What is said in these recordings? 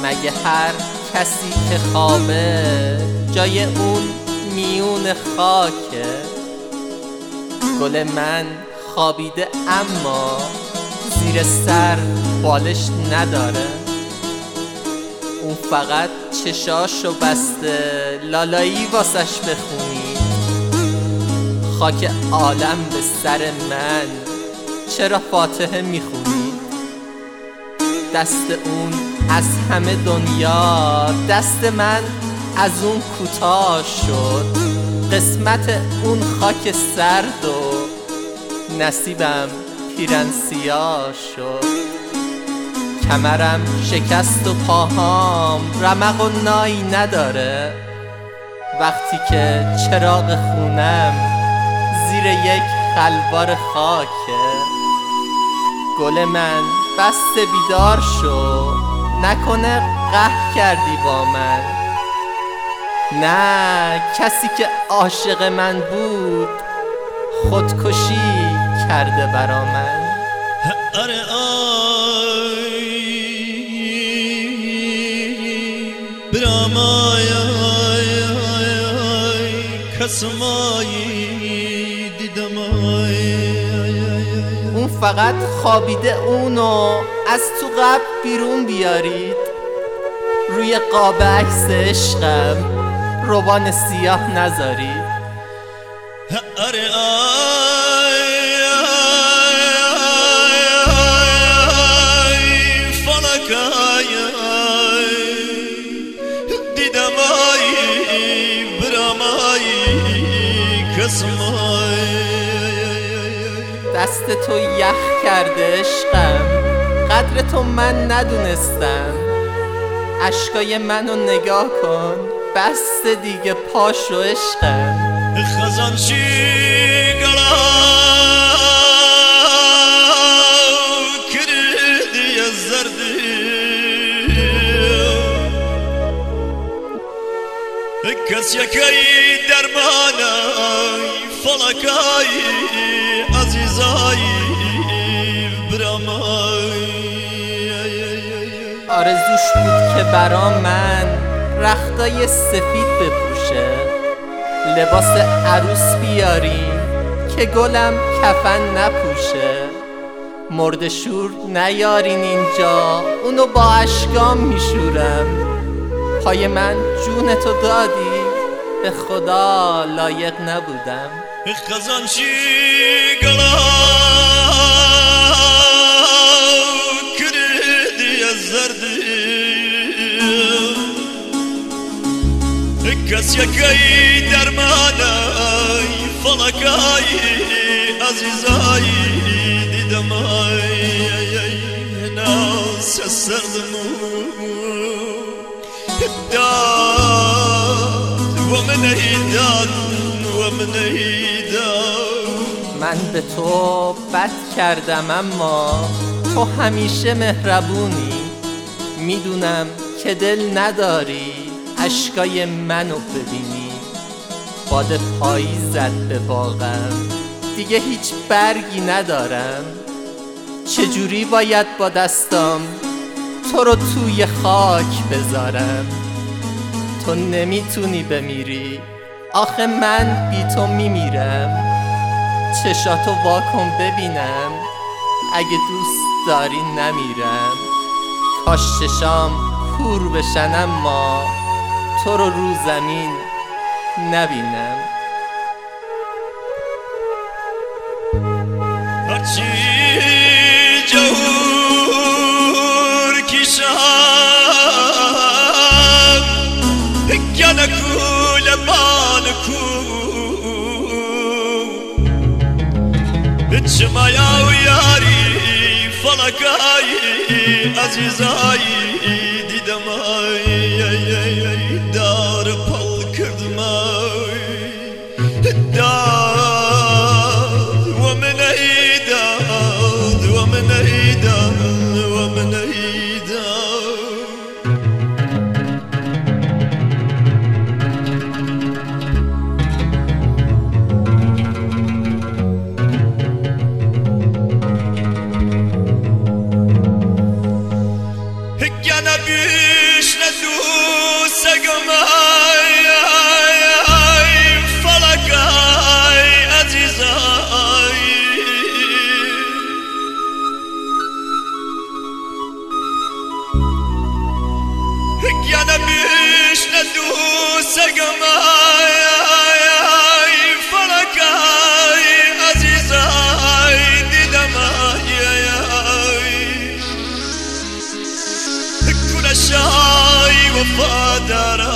مگه هر کسی که خوابه جای اون میون خاکه؟ گل من خوابیده اما زیر سر بالش نداره. اون فقط چشاشو بسته لالایی واسش بخونی. خاک عالم به سر من چرا فاتحه میخونی؟ دست اون از همه دنیا دست من از اون کوتاه شد. قسمت اون خاک سرد و نصیبم پیرن سیاه شد. کمرم شکست و پاهام رمق و نایی نداره. وقتی که چراغ خونم زیر یک خلوار خاکه. گل من بس بیدار شو، نکنه قهر کردی با من. نه کسی که عاشق من بود خودکشی کرده برا من. آره آی برامای کسمایی دیدم. اون فقط خوابیده اونو از تو قبر بیرون بیارید. روی قاب عکس عشقم روبان سیاه نذارید. آره آی فلکای دیدم آی برامای کسمای. دست تو یخ کرده عشقم، قدر تو من ندونستم. اشکای منو نگاه کن، بس دیگه پاشو عشقم. خزانچی گلا کردی از زردی کس یکی درمانای فلکای عزیزای برامای. آرزوش بود که برا من رختای سفید بپوشه. لباس عروس بیاریم که گلم کفن نپوشه. مرد شور نیارین اینجا، اونو با اشکام میشورم. پای من جون تو دادی، به خدا لایق نبودم. خزانچی گلا کردی از زردی کس یکی درمانای فلکای عزیزای دیدم. ناس سردمو داد و من ایداد و من ایداد. من به تو بد کردم اما تو همیشه مهربونی. میدونم که دل نداری اشکای منو ببینی. باد پاییز زد به باغم، دیگه هیچ برگی ندارم. چجوری باید با دستام تو رو توی خاک بذارم؟ تو نمیتونی بمیری، آخه من بی تو میمیرم. چشاتو واکن ببینم، اگه دوست داری نمیرم. کاش چشام کور بشن اما تو رو زمین نبینم. هرچی جهور کشم کنه کول بالکو چمایا و یاری فلکای عزیزای دیدم. دار پل کردم داد و من ایداد و من ایداد و من ایداد. Gene bir دوسەگەم فەڵەکای ئەزیزای گیانە میشنە دوسەگەم فەڵەکای ئەزیزای دیدەمە شای وفادارا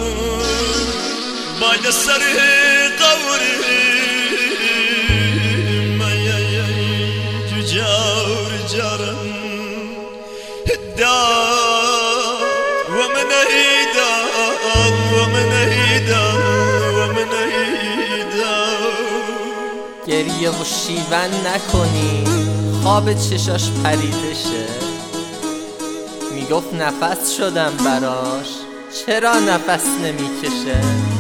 باید سر قوری جار جارم دار ومن ایدان ومن ایدان ومن ایدان گریه و شیون نکنی خواب چشاش پریده شه میگفت نفس شدم براش چرا نفس نمیکشه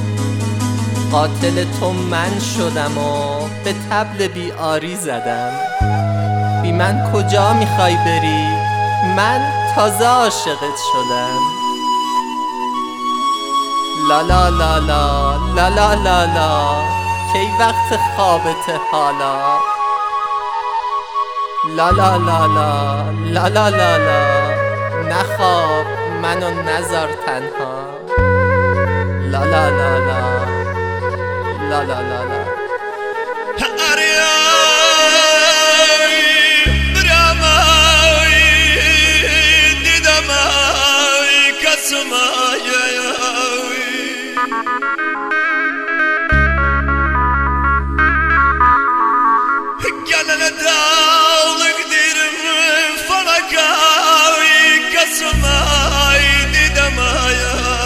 قاتل تو من شدم و به طبل بیاری زدم بی من کجا میخوای بری من تازه عاشقت شدم لا لا لا لا لا لا لا لا کی وقت خوابت حالا لا لا لا لا لا لا لا لا نخواب منو نذار تنها لا لا لا لا لا لا لا لا أرياي براماي ديدماي كسماي قالنا داولك ديرم فلكاي كسماي ديدماي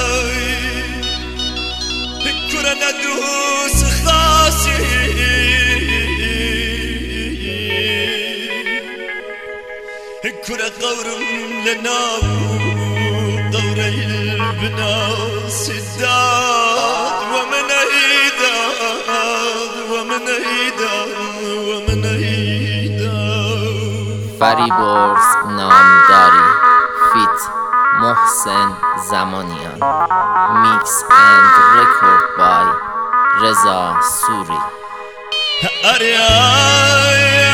كرنا دوس خاصي كرة قورم لناو قوري البناو سداد ومن ايداد ومن ايداد ومن ايداد فریبرز نامداری فیت محسن زمانیان میکس اند رکورد بای رضا سوری أرياي